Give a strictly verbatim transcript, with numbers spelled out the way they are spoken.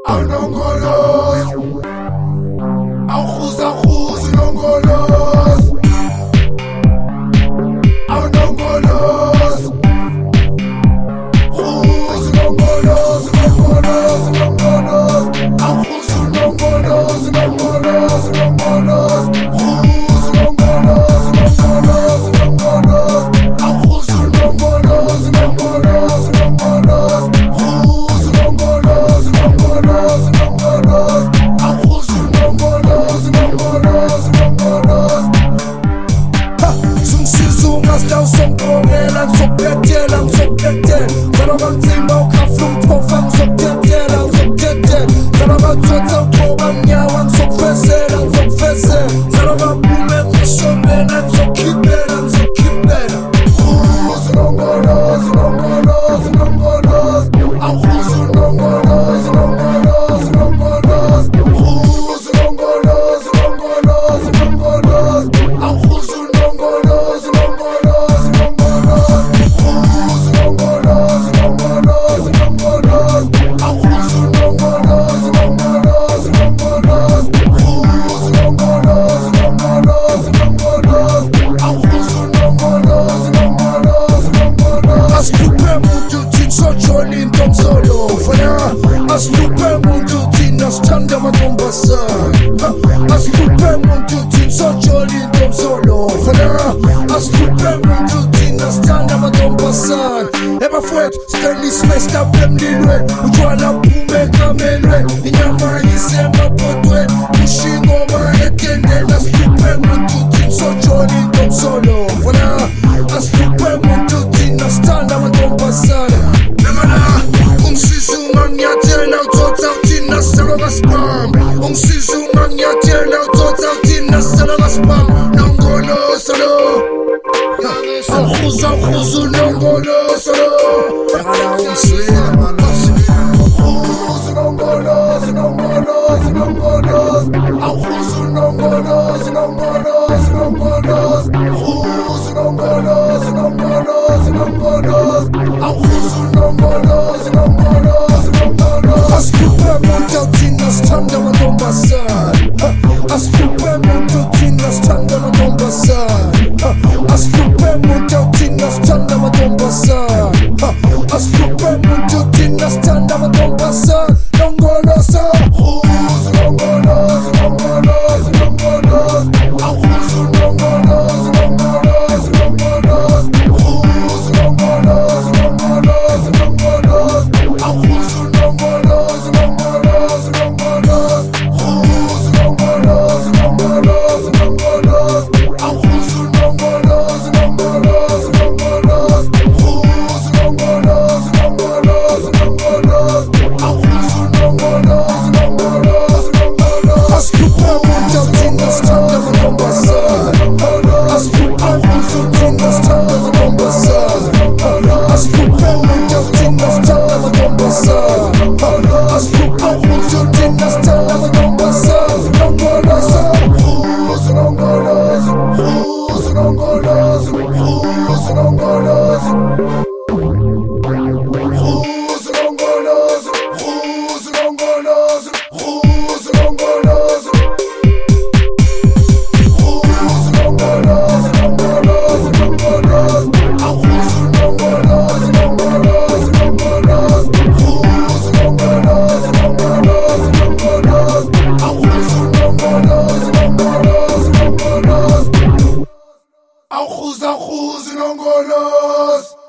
Anongolos, Auchus, Auchus, Anongolos, Anongolos, Chus, Anongolos, Anongolos, Anongolos, Auchus, Anongolos, Anongolos, Anongolos, Chus, Anongolos, Anongolos, Anongolos, Auchus, Anongolos, Anongolos, Anongolos, Chus, Anongolos, Anongolos, Anongolos, Auchus, Anongolos, Anongolos, Anongolos. Sung sisu mas daw song kongelan sok tetien ang sok tetien. Salamat simbau kaflum tofang sok tetien ang sok tetien. Salamat tuatau kobang nyawang sok fesen ang sok fesen. Salamat bumet nishomen ang sok kipen ang sok kipen. Chus, Anongolos, Anongolos, Anongolos, Auchus, Anongolos, Anongolos, Anongolos, Chus, Anongolos, Anongolos, Anongolos, Auchus, Anongolos, Anongolos, Anongolos, Chus, Anongolos, Anongolos, Anongolos, Auchus, Anongolos, Anongolos, Anongolos, Chus, Anongolos, Anongolos, Anongolos, Auchus, Anongolos, Anongolos, Anongolos. As lupe mutu tin so cholin tom solo fana. As lupe mutu tin nas tanda matombasa. As lupe mutu tin so cholin tom solo fana. As lupe mutu tin nas tanda matombasa. Eba fuet Stanley Smith na pem lilwe. Ujwana pume kamelwe. Inyama yisema potwe. Mushingo ma etende. As lupe mutu tin so cholin tom solo fana. As lupe mutu tin nas tanda matombasa. Nemana Ung sisu mangyatel na utotaw tin nas talaga spam. Ung sisu mangyatel na utotaw tin nas talaga spam. Anongolos, ano? Auchus, Auchus, Anongolos, ano? Nakala Ung sisu Chus, Anongolos, Anongolos, Anongolos, Auchus, Anongolos, Anongolos, Anongolos, Chus, Anongolos, Anongolos, Anongolos, Auchus, Anongolos, Anongolos, Anongolos. As lupe mutu tin nas tanda matombasa. As lupe mutu tin nas tanda matombasa. As lupe mutu tin nas tanda matombasa. As lupe mutu tin nas tanda matombasa. Anongolos, Chus, Anongolos, Anongolos, Anongolos, Auchus, Anongolos, Anongolos, Anongolos, Chus, Anongolos, Anongolos, Anongolos, Auchus, Anongolos, Anongolos, Anongolos, Chus, Anongolos, Anongolos, Anongolos, Auchus, Anongolos, Anongolos, Anongolos, Chus, Anongolos, Anongolos, Anongolos, Auchus, Anongolos, Anongolos, Anongolos. As lupe mutu tin nas tanda matombasa. As lupe mutu tin nas tanda matombasa. As lupe mutu tin nas tanda matombasa. As lupe mutu tin nas tanda matombasa. Anongolos, Chus, Anongolos, Chus, Anongolos, Chus, Anongolos, Chus, Anongolos, Chus, Anongolos, Chus, Anongolos, Chus, Anongolos, Anongolos, Chus, Anongolos, Anongolos, Auchus, Anongolos, Anongolos, Anongolos, Chus, Anongolos, Anongolos, Anongolos, Auchus, Anongolos, Anongolos, Anongolos, Auchus, Auchus, Anongolos.